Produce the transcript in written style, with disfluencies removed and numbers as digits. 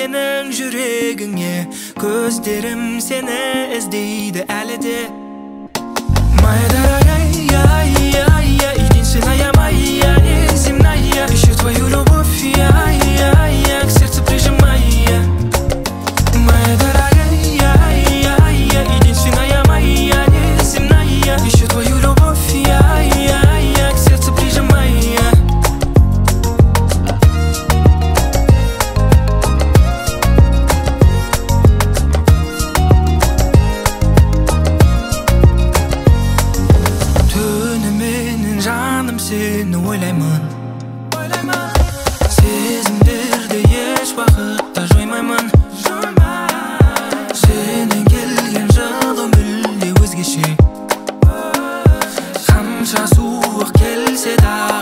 senin жүрегіңе. Көздерім seni іздейді әлі де. Моя дорогая, единственная моя, неземная. Ищу твою любовь, к сердцу прижимая. Моя дорогая, единственная моя, неземная. Ищу твою любовь, к сердцу прижимая. Түніменен жаным сені ойлаймын. Сезімдерді еш уақытта жоймаймын. Сенен келген жылы мүлде өзгеше. Қанша суық келсе да